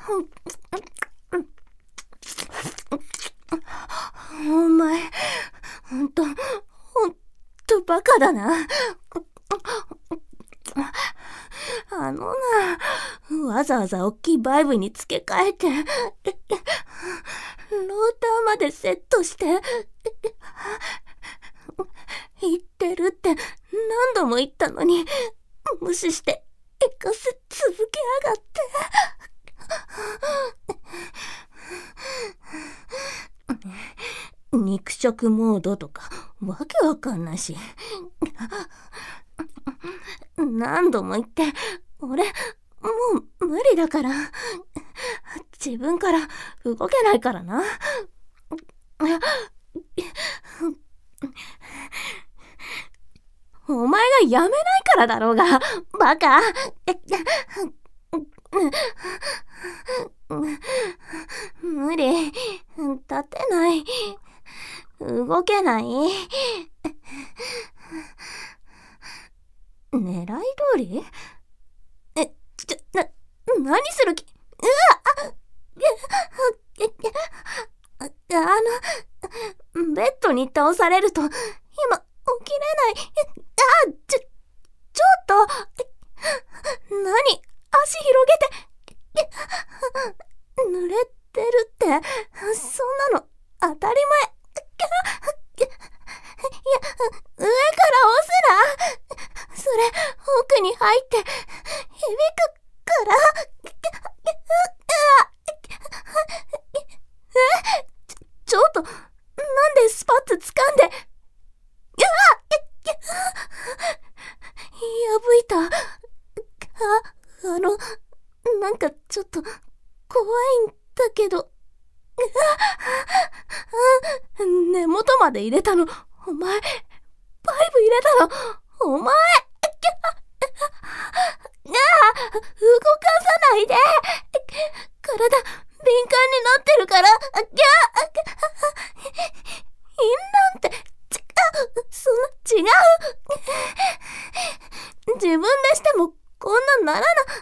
お前、ほんとバカだな。わざわざ大きいバイブに付け替えて、ローターまでセットして、言ってるって何度も言ったのに、無視して行かせ続けやがって。肉食モードとかわけわかんないし。何度も言って、俺もう無理だから。自分から動けないからな。お前がやめないからだろうが、バカ。無理。立てない。動けない。狙い通り？何する気？ベッドに倒されると、今、起きれない。ちょっと、何？足広げて、濡れてるって、そんなの当たり前。いや、上から押すな。それ、奥に入って、響くから。ちょっと、なんでスパッツ掴んで。破いた。なんかちょっと、怖いんだけど。根元まで入れたの、お前。バイブ入れたの、お前。動かさないで。体、敏感になってるから。インなんて、そんな、違う。自分でしても、こんなんならな。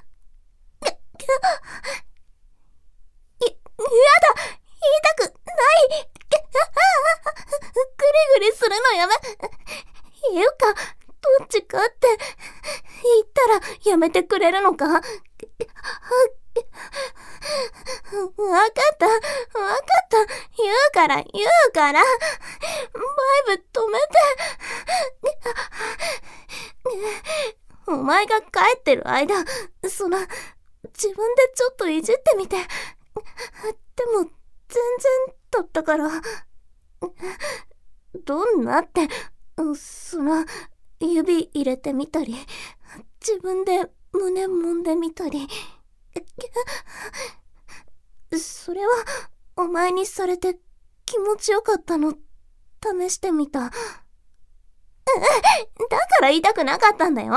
やだ、痛くない。グリグリするのやめ。いうか、どっちかって言ったらやめてくれるのか？わかった。言うから。バイブ止めて。お前が帰ってる間、自分でちょっといじってみて。でも、全然だったから。どんなって、指入れてみたり、自分で胸揉んでみたり。それは、お前にされて気持ちよかったの、試してみた。だから言いたくなかったんだよ。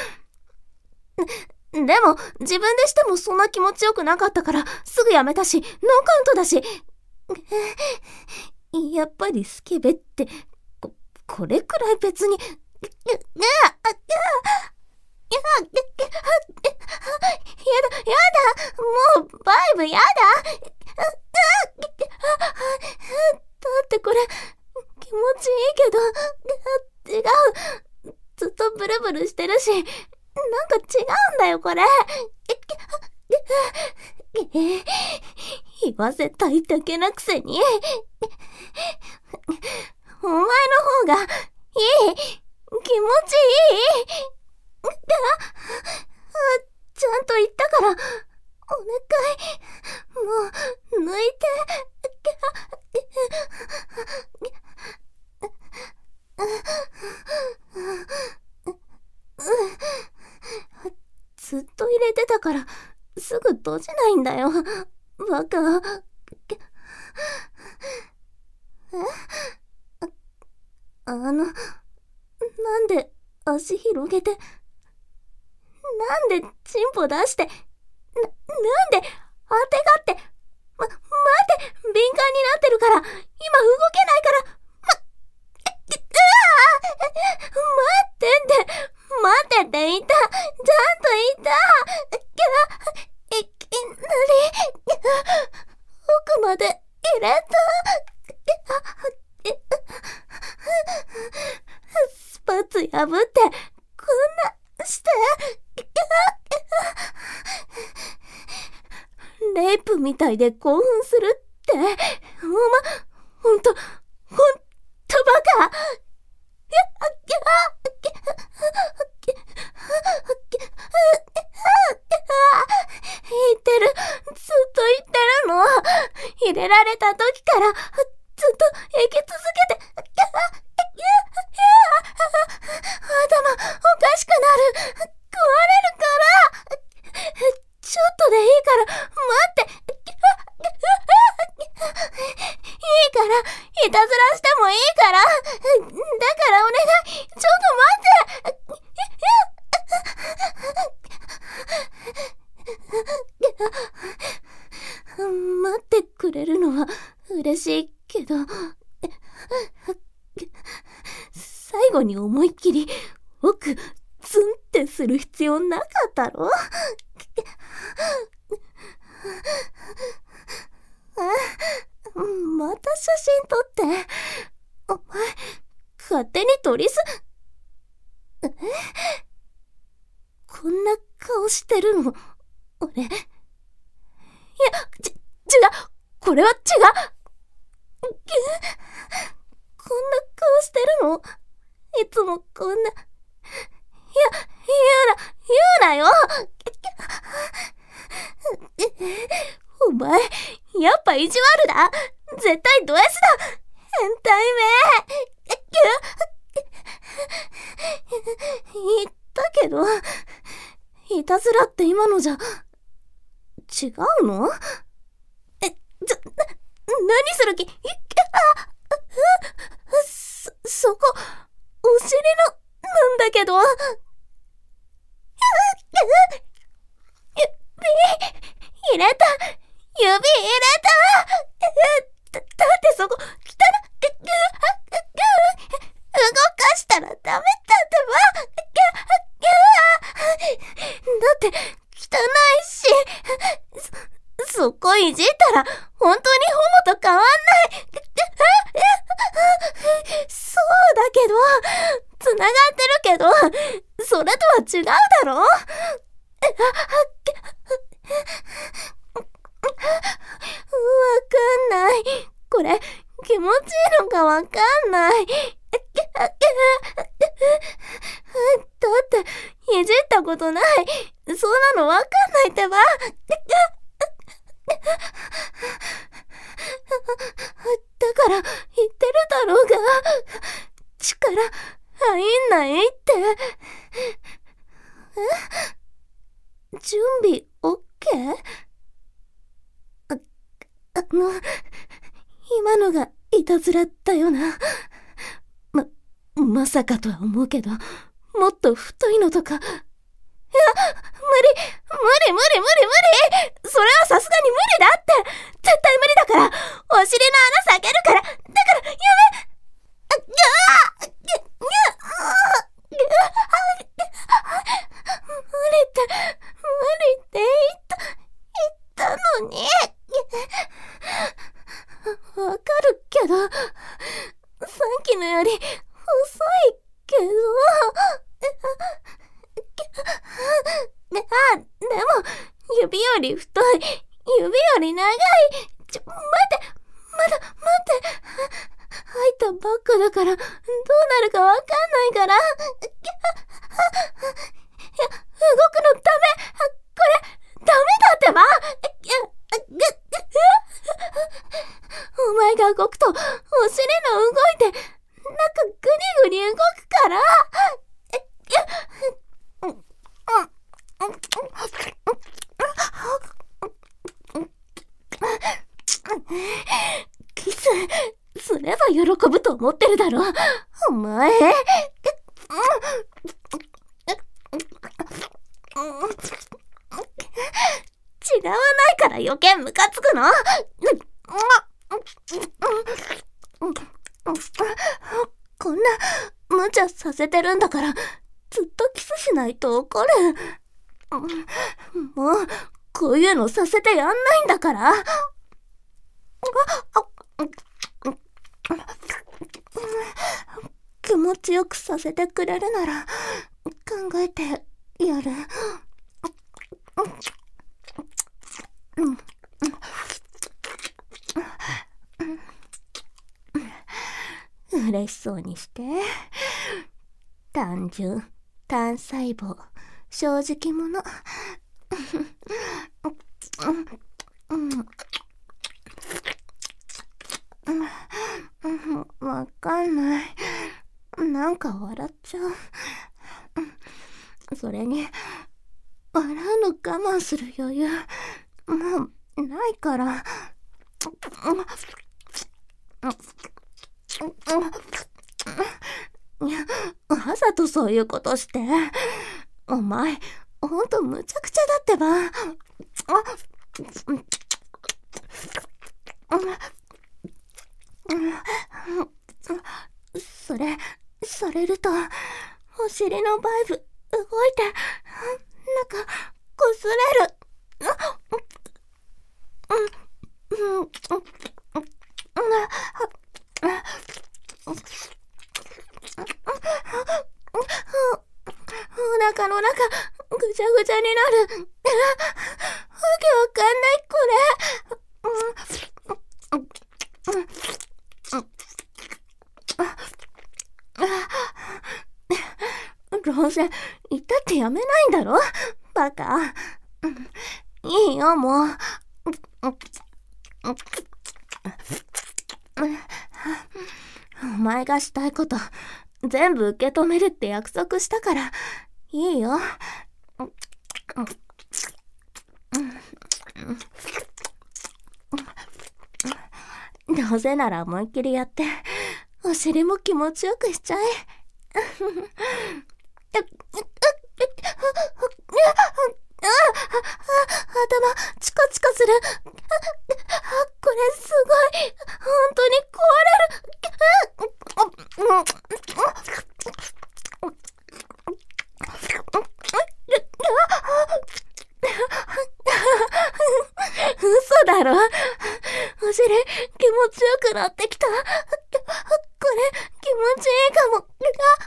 でも、自分でしてもそんな気持ちよくなかったから、すぐやめたし、ノーカウントだし。やっぱりスケベって、これくらい別に。やだ、もう、バイブやだ。だってこれ、気持ちいいけど、違う。ずっとブルブルしてるし、なんか違うんだよ、これ。言わせたいだけなくせに。お前の方が、いい。気持ちいい。ちゃんと言ったから、お願い。もう、抜いて。ずっと入れてたから、すぐ閉じないんだよ。バカ。なんで足広げて、なんでチンポ出して、なんで当てがって、待って、敏感になってるから、今動けないから、待ってって言った。ちゃんと言った。いきなり。 まで入れた。スパッツ破って、こんなして。レイプみたいで興奮するって、ほんとバカ。言ってる。ずっと言ってるの。入れられた時からずっと生き続けて。頭おかしくなる。壊れるから。ちょっとでいいから待って。いいから、いたずらしてもいいから。だからお願い。ちょっと待って。待ってくれるのは嬉しいけど、最後に思いっきり奥ツンってする必要なかったろ。また写真撮って。お前勝手に撮りす。こんな顔してるの俺。いや、違う。これは違う。こんな顔してるのいつもこんな。言うなよ。お前、やっぱ意地悪だ。絶対ド S だ。変態め。言ったけど、いたずらって今のじゃ、違うの？何する気？そこ、お尻の、なんだけど。指入れた。だってそこ、動かしたらダメだってば。だって、汚いし。そこいじったら、本当にホモと変わんない。そうだけど、繋がってるけど、それとは違うだろ。わかんない。これ、気持ちいいのかわかんない。だって、いじったことない。そんなのわかんないってば。だから言ってるだろうが、力入んないって。準備 OK？ 今のがいたずらだよな。まさかとは思うけど、もっと太いのとか。無理。それはさすがに無理だって。絶対無理だから。お尻の穴裂けるから。だからやめ。無理って言ったのに。わかるけど、さっきのより細いけど。でも、指より太い、指より長い。待って。まだ待って。入ったばっかだから、どうなるかわかんないから。動くのダメ。これ、ダメだってば。お前が動くと、お尻の動いて、なんかグニグニ動くから。キスすれば喜ぶと思ってるだろ、お前。違わないから余計ムカつくの。こんな無茶させてるんだから、ずっとキスしないと怒る。もうこういうのさせてやんないんだから。 気持ちよくさせてくれるなら考えてやる。嬉しそうにして。単純、単細胞、正直者。わかんない。なんか笑っちゃう。それに、笑うの我慢する余裕、もうないから。わざとそういうことして。お前、ほんとむちゃくちゃだってば。それ、されると、お尻のバイブ動いて、なんか、擦れる。お腹の中、ぐちゃぐちゃになる。わけわかんない、これ。どうせ、言ったってやめないんだろバカ。いいよ、もう。お前がしたいこと、全部受け止めるって約束したから、いいよ。どうせなら思いっきりやって、お尻も気持ちよくしちゃえ。頭、チカチカする。これすごい。本当に壊れる。嘘だろ。お尻、気持ちよくなってきた。これ、気持ちいいかも。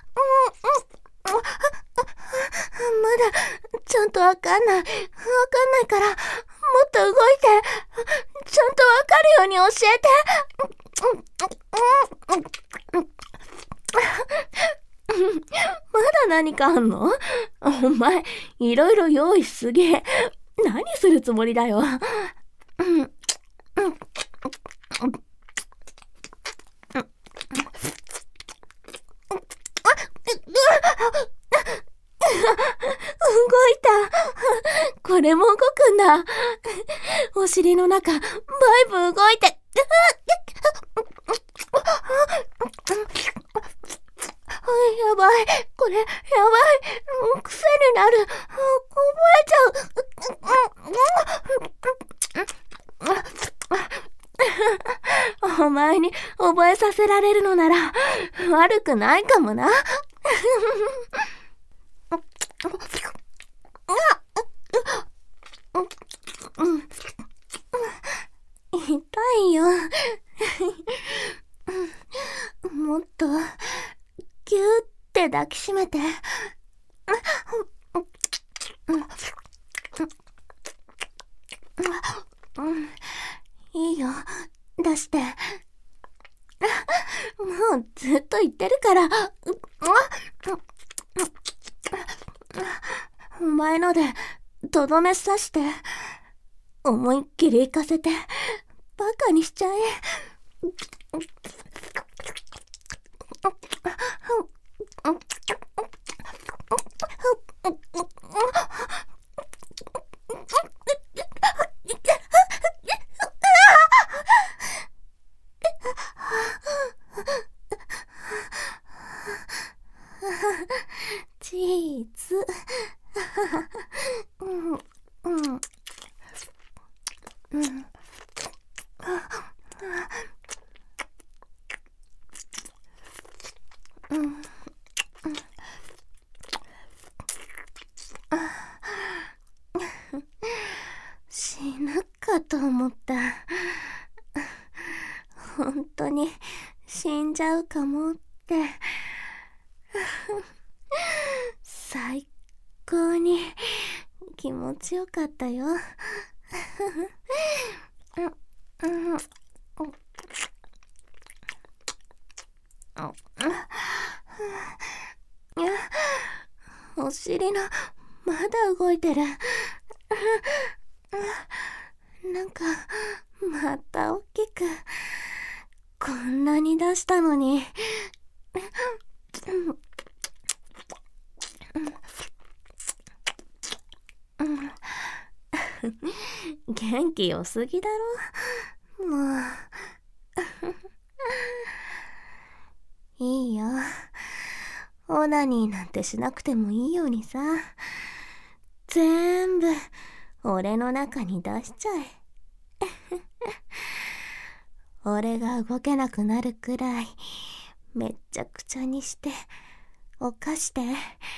まだ、ちゃんとわかんないから、もっと動いて、ちゃんとわかるように教えて。まだ何かあんの？お前、いろいろ用意しすぎ。何するつもりだよ。動いた。これも動くんだ。お尻の中、バイブ動いて。やばい。これ、やばい。癖になる。覚えちゃう。お前に覚えさせられるのなら悪くないかもな。痛いよ。もっとギューって抱きしめて。いいよ、出して。もうずっと言ってるから。お前のでとどめ刺して、思いっきり行かせてバカにしちゃえ。チーズ。死ぬかと思った。 本当に死んじゃうかもって。最高に気持ちよかったよ。お尻のまだ動いてる。なんかまた大きく、こんなに出したのに。元気良すぎだろもう。いいよ、オナニーなんてしなくてもいいようにさ、全部俺の中に出しちゃえ。俺が動けなくなるくらいめっちゃくちゃにして犯して。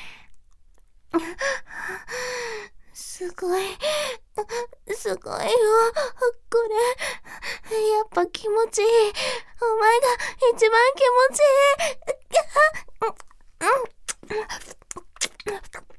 すごいよ、これやっぱ気持ちいい。お前が一番気持ちいい。